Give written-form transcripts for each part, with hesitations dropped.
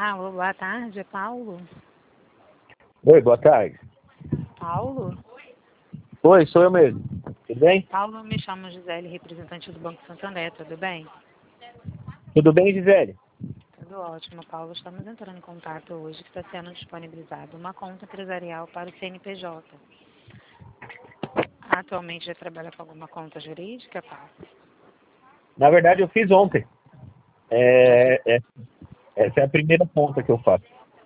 Alô, boa tarde, é Paulo? Oi, boa tarde. Paulo? Oi, sou eu mesmo. Tudo bem? Paulo, me chamo Gisele, representante do Banco Santander, tudo bem? Tudo bem, Gisele? Tudo ótimo, Paulo. Estamos entrando em contato hoje que está sendo disponibilizada uma conta empresarial para o CNPJ. Atualmente já trabalha com alguma conta jurídica, Paulo? Na verdade, eu fiz ontem. Já fez? Essa é a primeira conta que eu faço.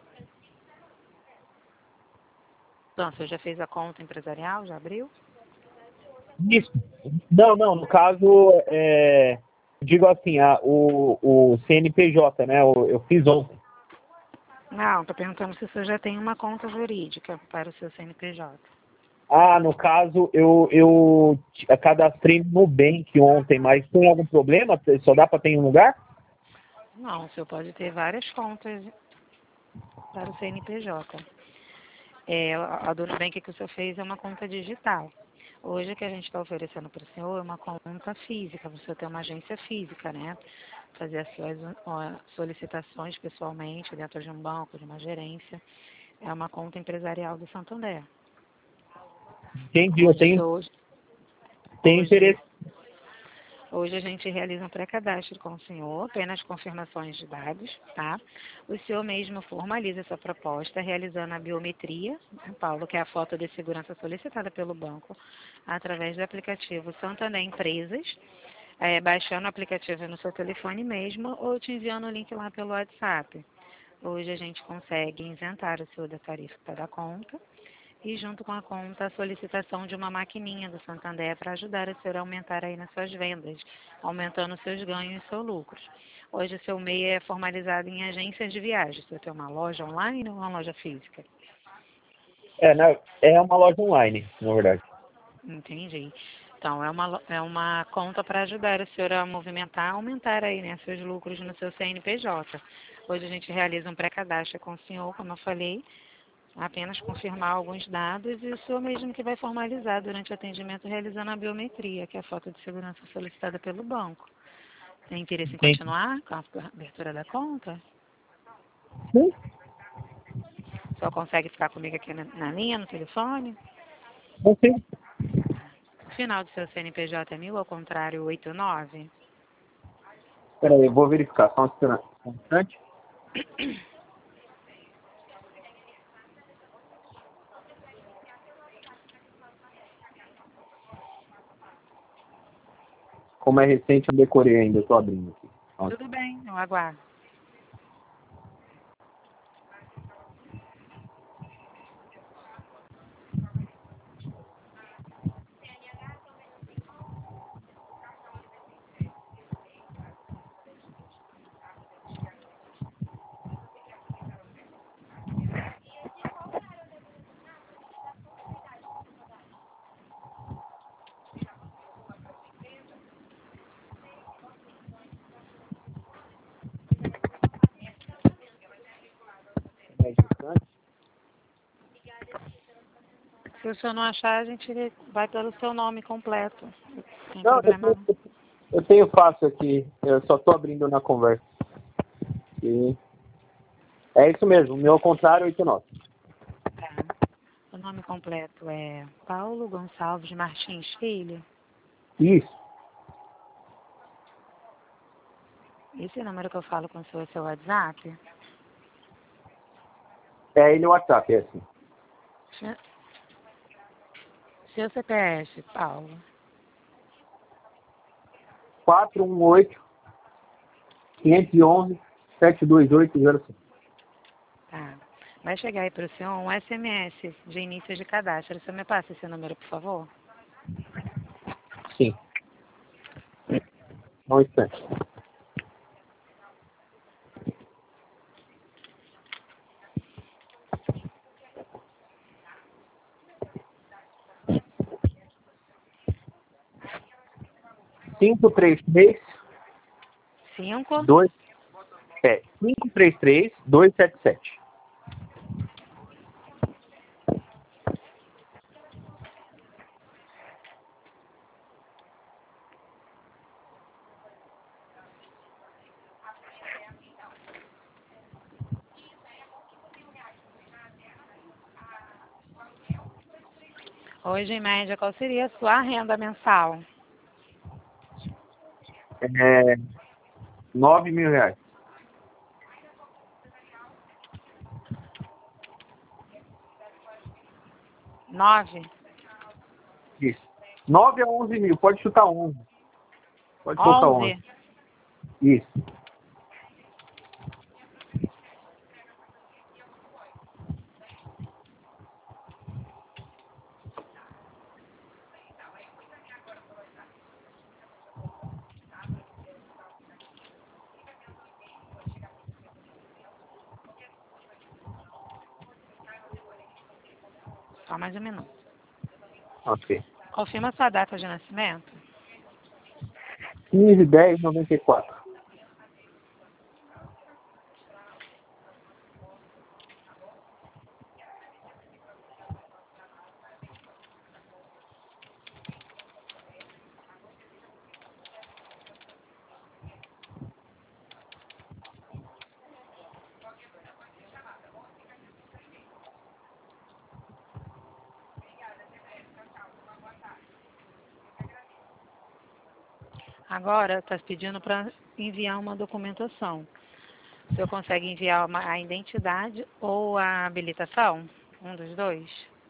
Então, você já fez a conta empresarial? Já abriu? Isso. Não, no caso, digo assim, o CNPJ, né? Eu fiz ontem. Não, estou perguntando se você já tem uma conta jurídica para o seu CNPJ. Ah, no caso, eu cadastrei no Nubank ontem, mas tem algum problema? Só dá para ter em um lugar? Não, o senhor pode ter várias contas para o CNPJ. A do Nubank que o senhor fez é uma conta digital. Hoje o que a gente está oferecendo para o senhor é uma conta física, você tem uma agência física, né? Fazer as suas solicitações pessoalmente dentro de um banco, de uma gerência. É uma conta empresarial do Santander. Entendi, eu Onde o tenho, senhor tenho hoje, interesse. hoje a gente realiza um pré-cadastro com o senhor, apenas confirmações de dados, tá? O senhor mesmo formaliza essa proposta, realizando a biometria, né, Paulo, que é a foto de segurança solicitada pelo banco, através do aplicativo Santander Empresas, baixando o aplicativo no seu telefone mesmo ou te enviando o link lá pelo WhatsApp. Hoje a gente consegue isentar o senhor da tarifa da conta e junto com a conta a solicitação de uma maquininha do Santander para ajudar o senhor a aumentar aí nas suas vendas, aumentando os seus ganhos e seus lucros. Hoje o seu MEI é formalizado em agências de viagens. Você tem uma loja online ou uma loja física? É uma loja online, na verdade. Entendi. Então, é uma conta para ajudar o senhor a movimentar, aumentar aí, né, seus lucros no seu CNPJ. Hoje a gente realiza um pré-cadastro com o senhor, como eu falei, apenas confirmar alguns dados e o senhor mesmo que vai formalizar durante o atendimento realizando a biometria, que é a foto de segurança solicitada pelo banco. Tem interesse em Entendi. continuar com a abertura da conta? Sim, Só consegue ficar comigo aqui na linha, no telefone? sim. O final do seu CNPJ é 1000, ao contrário, 89? Peraí, eu vou verificar. Só um instante. Como é recente, eu decorei ainda. Eu tô abrindo aqui. Tudo bem, eu aguardo. Mais distante. Se o senhor não achar, a gente vai pelo seu nome completo. Sem Não, problema não. eu tenho fácil aqui. Eu só tô abrindo na conversa. E é isso mesmo. O meu ao contrário, 89. Tá. O nome completo é Paulo Gonçalves Martins Filho. Isso. Esse número que eu falo com o senhor é seu WhatsApp? É ele no WhatsApp, é assim. Seu CPF, Paulo. 418-511-72805. Tá. Vai chegar aí para o senhor um SMS de início de cadastro. Você me passa esse número, por favor? Sim. Um instante. Cinco três três 5. dois 533-277. Hoje, em média, qual seria a sua renda mensal? 9.000 reais. 9? Isso. 9 a 11 mil. Pode chutar 11. Pode colocar 11. 11? Isso. Só mais um minuto. Ok. Confirma sua data de nascimento. 15/10/94. Agora, está pedindo para enviar uma documentação. O senhor consegue enviar a identidade ou a habilitação? Um dos dois?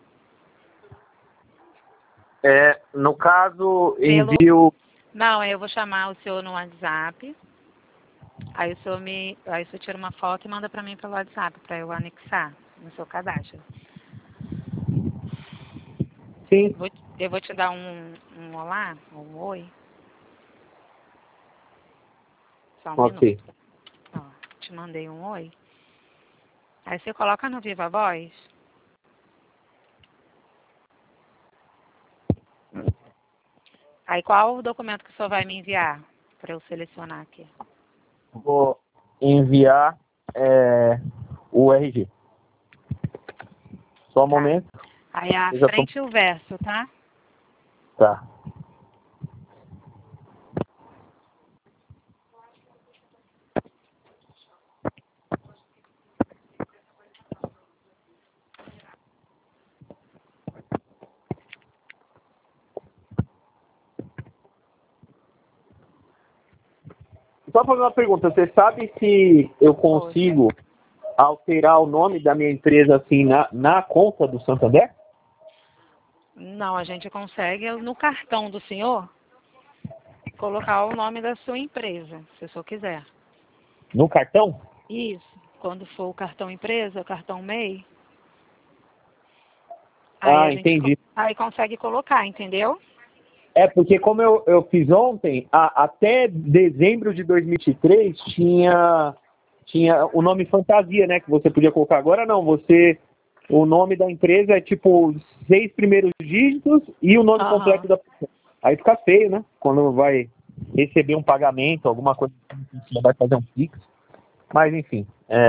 No caso, envio... Não, eu vou chamar o senhor no WhatsApp. Aí o senhor tira uma foto e manda para mim pelo WhatsApp, para eu anexar no seu cadastro. Sim. Eu vou te dar um olá, um oi. Só um Ok. minuto. Ó, te mandei um oi. Aí você coloca no Viva Voz. Aí qual o documento que o senhor vai me enviar? Para eu selecionar aqui. Vou enviar o RG. Só um momento. Aí a Eu já frente e o verso, tá? Tá. Só fazer uma pergunta. Você sabe se eu consigo alterar o nome da minha empresa assim na conta do Santander? Não, a gente consegue no cartão do senhor colocar o nome da sua empresa, se o senhor quiser. No cartão? Isso. Quando for o cartão empresa, o cartão MEI, Entendi. Aí consegue colocar, entendeu? Porque como eu fiz ontem, até dezembro de 2023 tinha o nome fantasia, né? Que você podia colocar. Agora não, o nome da empresa é tipo 6 primeiros dígitos e o nome completo da pessoa. Aí fica feio, né? Quando vai receber um pagamento, alguma coisa assim, você vai fazer um Pix. Mas enfim,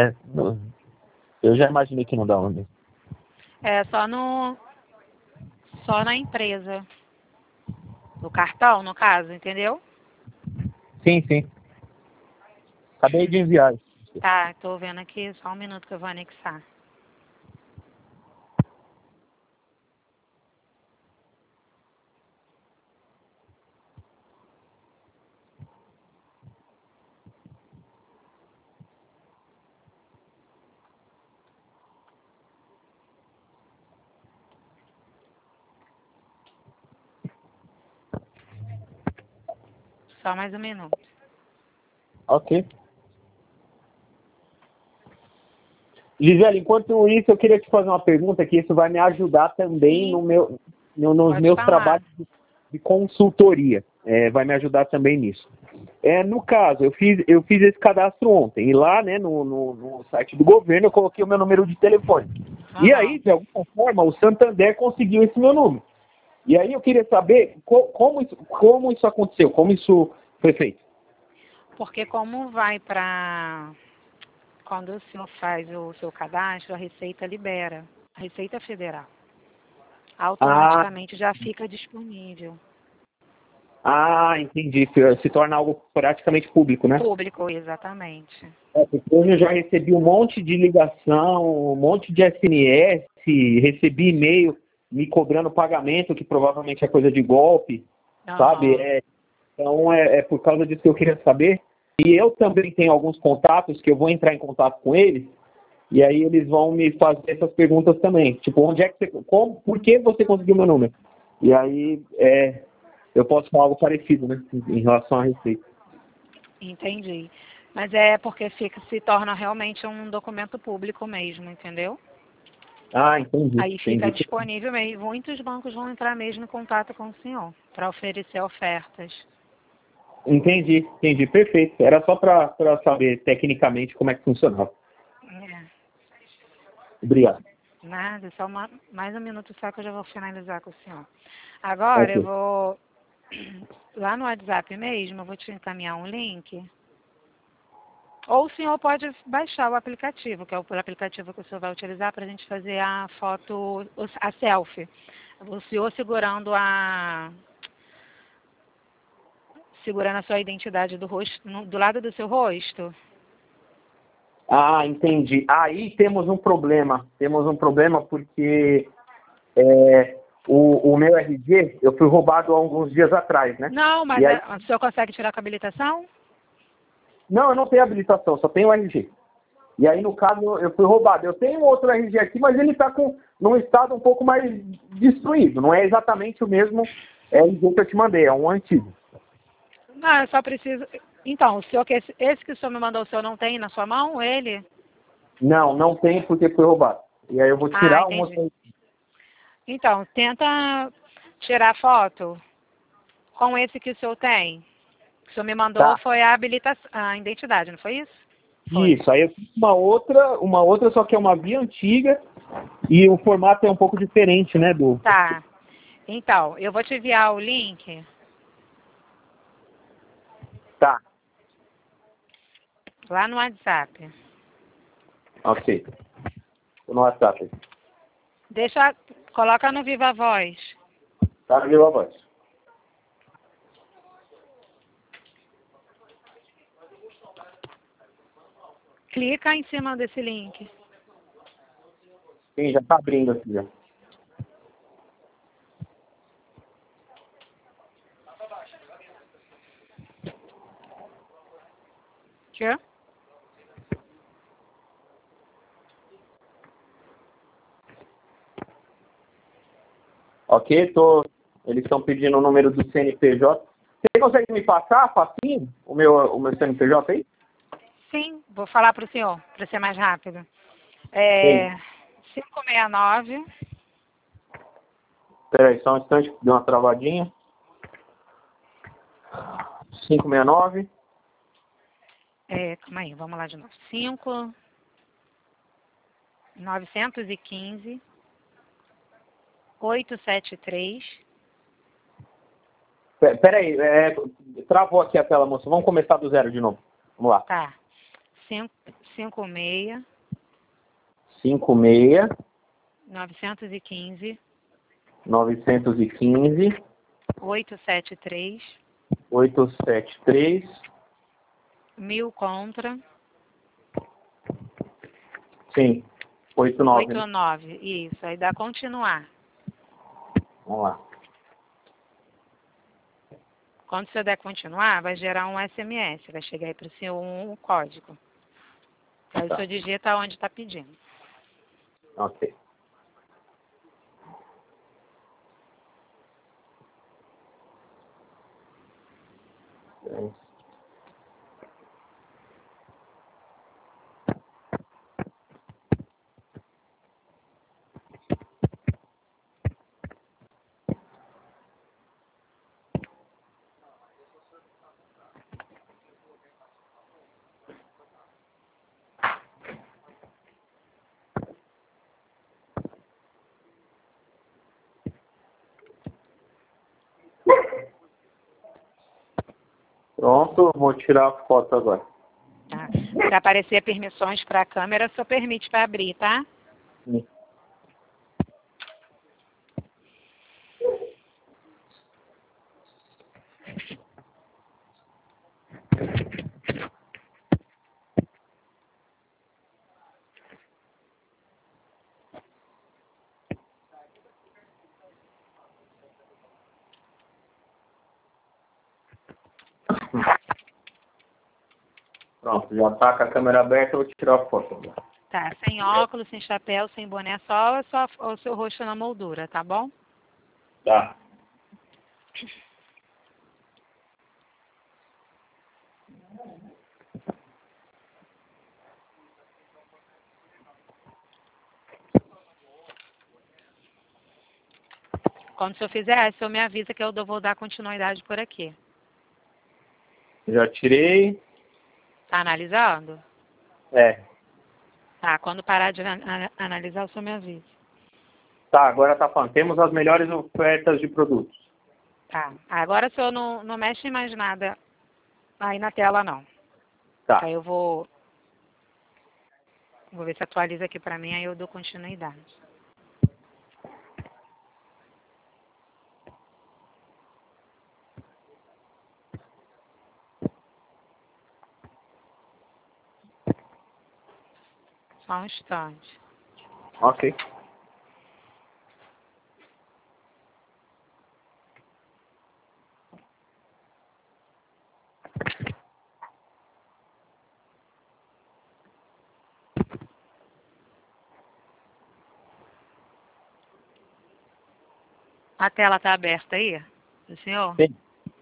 eu já imaginei que não dá onde. É só na empresa. No cartão, no caso, entendeu? Sim, sim. Acabei de enviar. Tá, tô vendo aqui, só um minuto que eu vou anexar. Só mais um minuto. Ok. Gisele, enquanto isso, eu queria te fazer uma pergunta que isso vai me ajudar também nos meus trabalhos de consultoria. Vai me ajudar também nisso. No caso, eu fiz esse cadastro ontem. E lá, né, no site do governo, eu coloquei o meu número de telefone. E aí, de alguma forma, o Santander conseguiu esse meu número. E aí eu queria saber como isso aconteceu, como isso foi feito. Porque como vai para... Quando o senhor faz o seu cadastro, a Receita libera. A Receita Federal. Automaticamente já fica disponível. Entendi. Se torna algo praticamente público, né? Público, exatamente. Porque hoje eu já recebi um monte de ligação, um monte de SMS, recebi e-mail me cobrando pagamento, que provavelmente é coisa de golpe, sabe? Então é por causa disso que eu queria saber. E eu também tenho alguns contatos que eu vou entrar em contato com eles, e aí eles vão me fazer essas perguntas também. Tipo, onde é que você. Por que você conseguiu meu número? E aí eu posso falar algo parecido, né? Em relação à receita. Entendi. Mas é porque se torna realmente um documento público mesmo, entendeu? Ah, entendi. Aí fica Entendi. disponível mesmo. Muitos bancos vão entrar mesmo em contato com o senhor para oferecer ofertas. Entendi. Perfeito. Era só para saber tecnicamente como é que funcionava. É, Obrigado. nada, só mais um minuto só que eu já vou finalizar com o senhor. Agora Ok. eu vou, lá no WhatsApp mesmo, eu vou te encaminhar um link. Ou o senhor pode baixar o aplicativo, que é o aplicativo que o senhor vai utilizar para a gente fazer a foto, a selfie. O senhor segurando a sua identidade do rosto, do lado do seu rosto. Ah, entendi. Aí temos um problema. Temos um problema porque o meu RG, eu fui roubado há alguns dias atrás, né? Não, mas E aí, o senhor consegue tirar com habilitação? não, eu não tenho habilitação, só tenho RG. E aí, no caso, eu fui roubado. Eu tenho outro RG aqui, mas ele está num estado um pouco mais destruído. Não é exatamente o mesmo RG que eu te mandei, é um antigo. Não, eu só preciso. Então, o senhor, esse que o senhor me mandou, o senhor não tem na sua mão, ele? Não, não tem porque foi roubado. E aí eu vou Ah, tirar um entendi. outro. Então, tenta tirar foto com esse que o senhor tem. O que o senhor me mandou Tá. foi a habilitação, a identidade, não foi isso? Foi. Isso, aí eu fiz uma outra, só que é uma via antiga e o formato é um pouco diferente, né, do... Tá. Então, eu vou te enviar o link Tá, lá no WhatsApp. ok. Tô no WhatsApp. Coloca no Viva Voz. Tá no Viva Voz. Clica em cima desse link. Sim, já tá abrindo aqui já. Tchau. Ok, eles estão pedindo o número do CNPJ. Você consegue me passar, facinho, o meu CNPJ aí? Sim, vou falar para o senhor, para ser mais rápido. Sim. 569. Peraí, só um instante, deu uma travadinha. 569. Calma aí, vamos lá de novo. 915 873. Peraí, travou aqui a tela, moça. Vamos começar do zero de novo. Vamos lá. Tá. 56 56 915 915 873. 873 1000 contra. Sim, 89. 89. Isso, aí dá continuar. Vamos lá. Quando você der continuar, vai gerar um SMS. Vai chegar aí para o senhor um código. Aí o senhor digita onde está pedindo. Ok. Pronto, vou tirar a foto agora. Tá? Se aparecer permissões para a câmera, só permite para abrir, tá? Sim. Pronto, já tá com a câmera aberta, eu vou tirar a foto agora. Tá, sem óculos, sem chapéu, sem boné, só o seu rosto na moldura, tá bom? Tá. Quando o senhor fizer, o senhor me avisa que eu vou dar continuidade por aqui. Já tirei. Tá analisando? É. Tá, quando parar de analisar, o senhor me avisa. Tá, agora tá falando. Temos as melhores ofertas de produtos. Tá, agora o senhor não mexe em mais nada aí na tela, não. Tá. Aí eu vou ver se atualiza aqui pra mim, aí eu dou continuidade. Só um instante. Ok. A tela tá aberta aí, do senhor? Sim.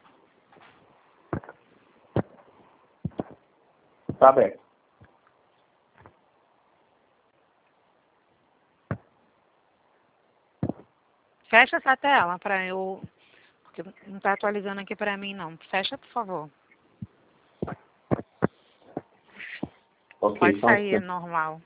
Tá aberto. Fecha essa tela pra eu... Porque não tá atualizando aqui pra mim, não. Fecha, por favor. Ok, Pode só um sair instante. normal.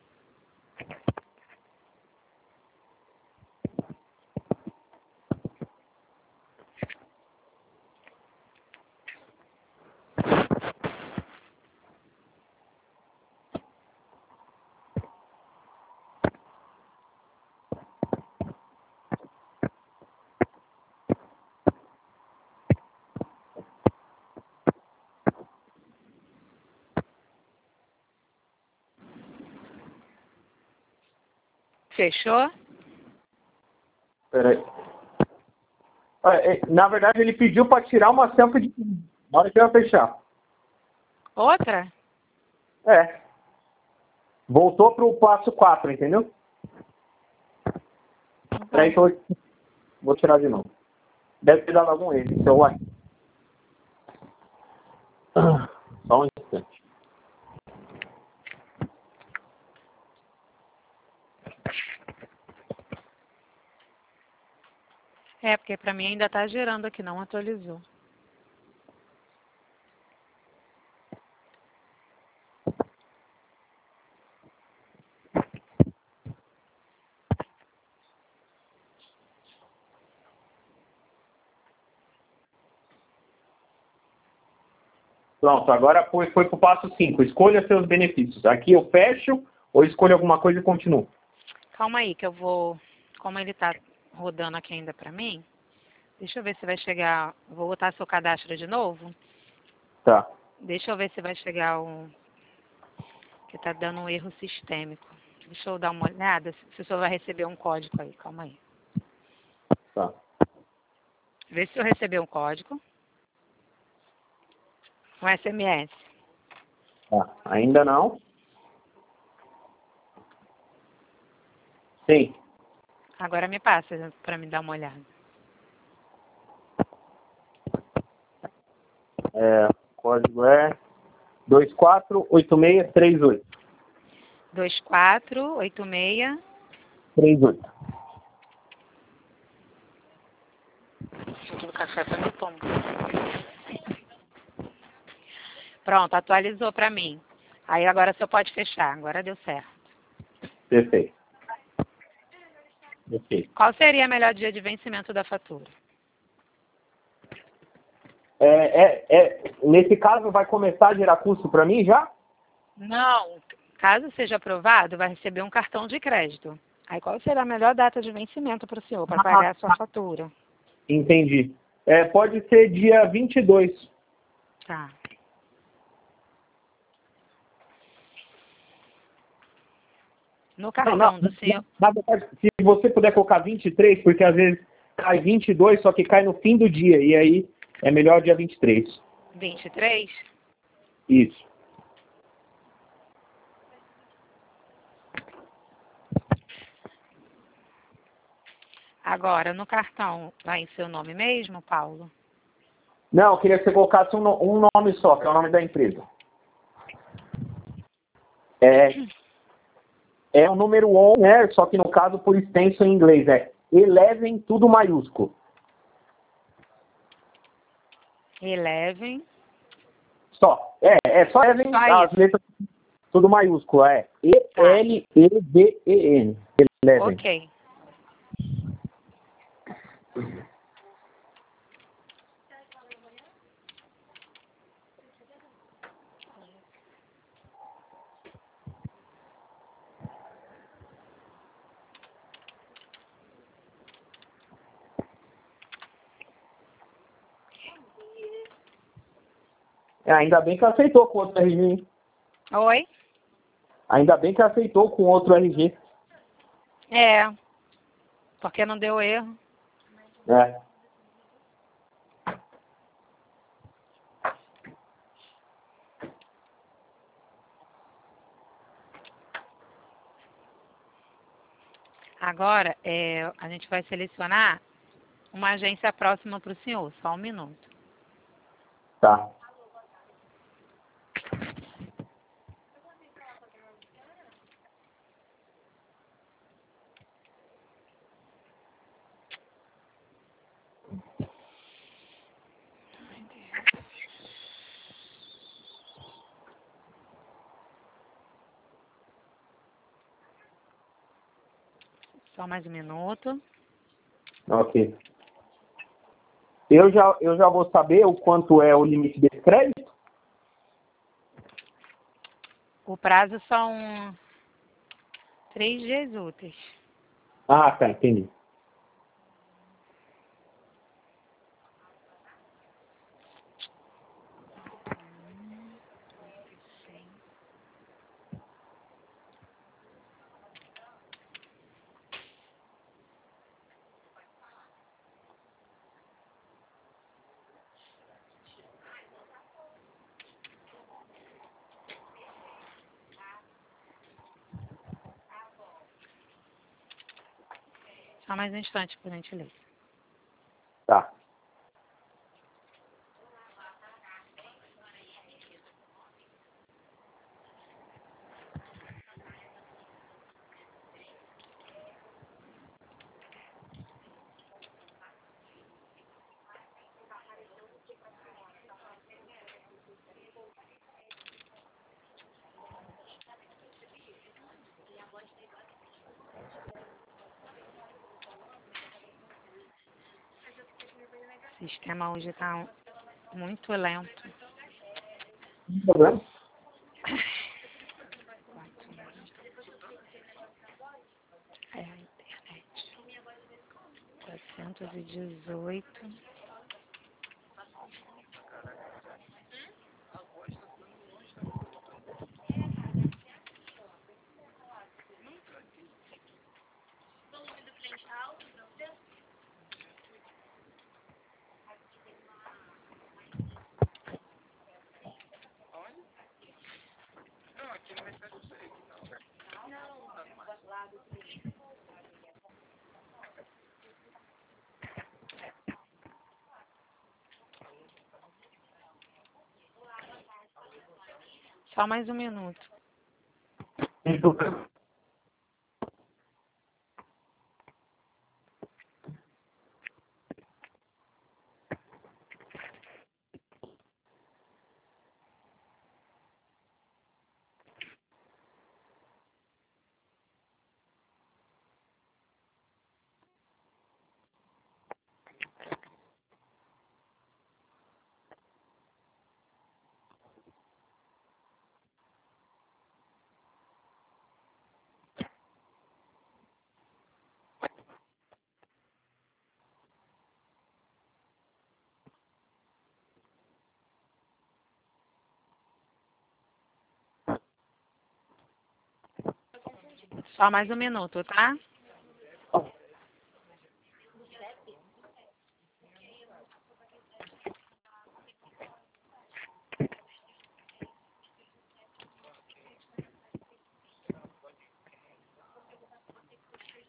Fechou? Peraí. Na verdade, ele pediu para tirar uma selfie de... Na hora que eu ia fechar. Outra? É. Voltou pro passo 4, entendeu? Peraí que eu vou tirar de novo. Deve ter dado algum erro. Celular. Só um instante. É, porque pra mim ainda tá gerando aqui, não atualizou. Pronto, agora foi pro passo 5. Escolha seus benefícios. Aqui eu fecho ou escolho alguma coisa e continuo. Calma aí, que eu vou... Como ele tá rodando aqui ainda pra mim, deixa eu ver se vai chegar... Vou botar seu cadastro de novo. Tá. Deixa eu ver se vai chegar um... Que tá dando um erro sistêmico. Deixa eu dar uma olhada se o senhor vai receber um código aí. Calma aí. Tá. Vê se o senhor recebeu um código. Um SMS. Tá. Ainda não? Sim. Agora me passa pra me dar uma olhada. O código é 248638. 2486. 38. Aqui no café pra mim tomar. Pronto, atualizou pra mim. Aí agora o senhor pode fechar. Agora deu certo. Perfeito. Perfeito. Qual seria o melhor dia de vencimento da fatura? Nesse caso, vai começar a gerar custo para mim já? Não. Caso seja aprovado, vai receber um cartão de crédito. Aí qual será a melhor data de vencimento para o senhor, para pagar a sua fatura? Entendi. Pode ser dia 22. Tá. No cartão do senhor... Na verdade, se você puder colocar 23, porque às vezes cai 22, só que cai no fim do dia. E aí é melhor dia 23. 23? Isso. Agora, no cartão, vai em seu nome mesmo, Paulo? Não, eu queria que você colocasse um nome só, que é o nome da empresa. É o número 11, né? Só que no caso, por extenso em inglês, é Eleven, tudo maiúsculo. Eleven. Só. Só Eleven, Só as isso. letras tudo maiúsculo, é E-L-E-V-E-N. Eleven. Ok. Ainda bem que aceitou com outro RG, hein? Oi? Ainda bem que aceitou com outro RG. É, porque não deu erro. É. Agora, a gente vai selecionar uma agência próxima para o senhor. Só um minuto. Tá. Só mais um minuto. Ok. Eu já vou saber o quanto é o limite desse crédito? O prazo são 3 dias úteis. Ah, tá, entendi. Só mais um instante, por gentileza. Tá. O sistema hoje está muito lento. Não tem problema. É a internet. 418. Só mais um minuto. Só mais um minuto, tá?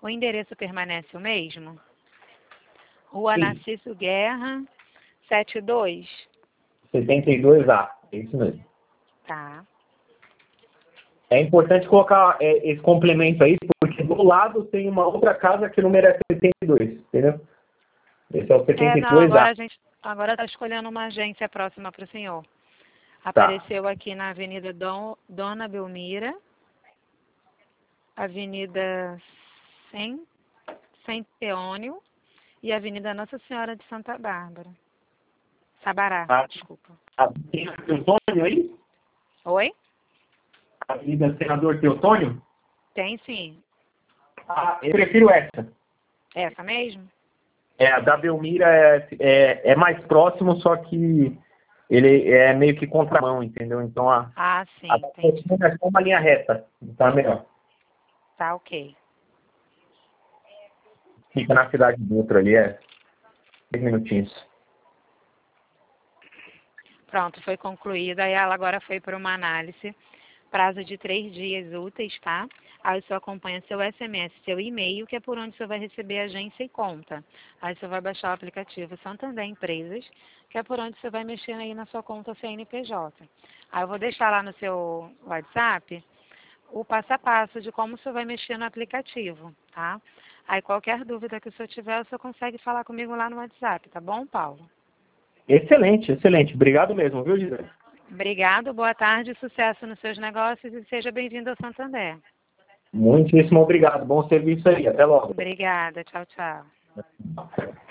O endereço permanece o mesmo? Rua Sim. Narciso Guerra, 72. 72A, é isso mesmo. Tá. É importante colocar esse complemento aí, porque do lado tem uma outra casa que o número é 72, entendeu? Esse é o Não, 72A. agora está escolhendo uma agência próxima para o senhor. Tá. Apareceu aqui na Avenida Dona Belmira, Avenida Centeônio e Avenida Nossa Senhora de Santa Bárbara. Sabará, desculpa. Tem a Teotônio aí? Oi? Avenida Senador Teotônio? Tem sim. Eu prefiro essa. Essa mesmo? A da Belmira é mais próximo, só que ele é meio que contramão, entendeu? Então Sim, a entendi. é só uma linha reta, então é melhor. Tá, ok. Fica na cidade do outro ali, 10 minutinhos. Pronto, foi concluída. Aí ela agora foi para uma análise. Prazo de 3 dias úteis, tá? Aí o senhor acompanha seu SMS, seu e-mail, que é por onde o senhor vai receber agência e conta. Aí o senhor vai baixar o aplicativo Santander Empresas, que é por onde você vai mexer aí na sua conta CNPJ. Aí eu vou deixar lá no seu WhatsApp o passo a passo de como o senhor vai mexer no aplicativo, tá? Aí qualquer dúvida que o senhor tiver, o senhor consegue falar comigo lá no WhatsApp, tá bom, Paulo? Excelente, excelente. Obrigado mesmo, viu, Gisele? Obrigado, boa tarde, sucesso nos seus negócios e seja bem-vindo ao Santander. Muitíssimo obrigado. Bom serviço aí. Até logo. Obrigada, tchau, tchau.